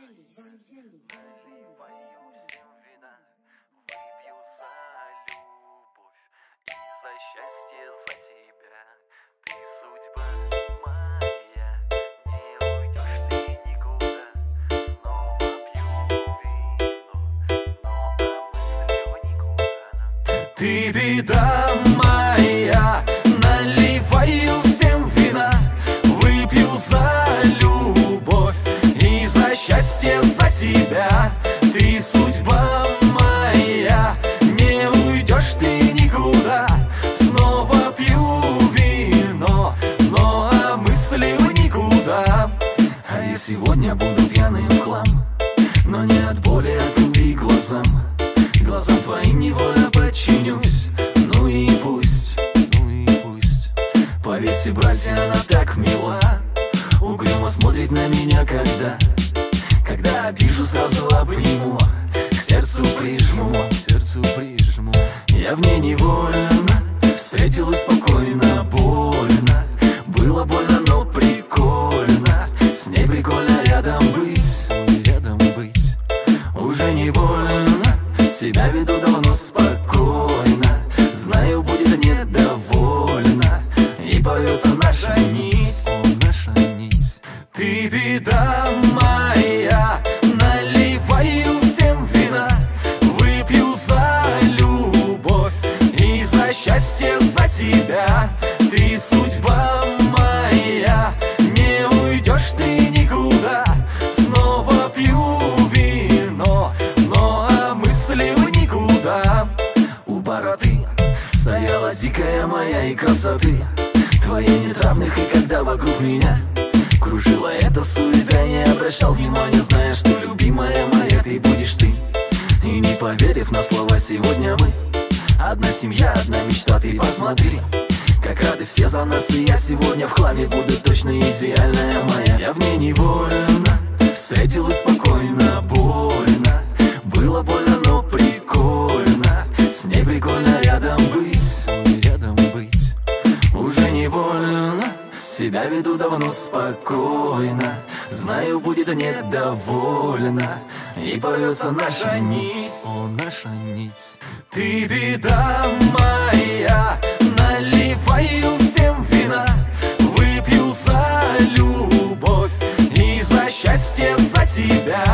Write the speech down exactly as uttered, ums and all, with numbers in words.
Счастье за тебя, ты судьба моя, не уйдешь ты никуда. Снова пью вино, но мысли в никуда. Ты беда моя, наливаю всем вина, выпью за любовь и за счастье за тебя. Ты судьба моя, не уйдешь ты никуда. Снова пью вино, но а мысли в никуда. А я сегодня буду пьяным в хлам, но не от боли, от любви к глазам. Глазам твоим невольно подчинюсь. Ну и пусть, ну и пусть. Поверьте, братья, она так мила, угрюмо смотрит на меня, когда Когда обижу, сразу обниму, к сердцу прижму, к сердцу прижму. Я в ней невольно встретилась спокойно, больно. Было больно, но прикольно. С ней прикольно рядом быть, рядом быть. Уже не больно, себя веду давно спокойно. Знаю, будет недовольна, и порвется наша нить, о, наша нить. Ты беда моя, наливаю всем вина, выпью за любовь и за счастье за тебя. Ты судьба моя, не уйдешь ты никуда. Снова пью вино, но а мысли в никуда. У бороды стояла дикая моя и красоты твоей нет равных, и когда вокруг меня кружила эта суета, не обращал внимания, зная, что любимая моя ты будешь ты. И не поверив на слова, сегодня мы одна семья, одна мечта, ты посмотри, как рады все за нас. И я сегодня в хламе буду точно идеальная моя. Я в ней невольно встретилась спокойно, больно. Было больно, но прикольно. С ней прикольно рядом быть, рядом быть. Уже не больно, себя веду давно спокойно. Знаю, будет недовольна, и порвется наша нить, о, наша нить. Ты беда моя, наливаю всем вина, выпью за любовь и за счастье за тебя.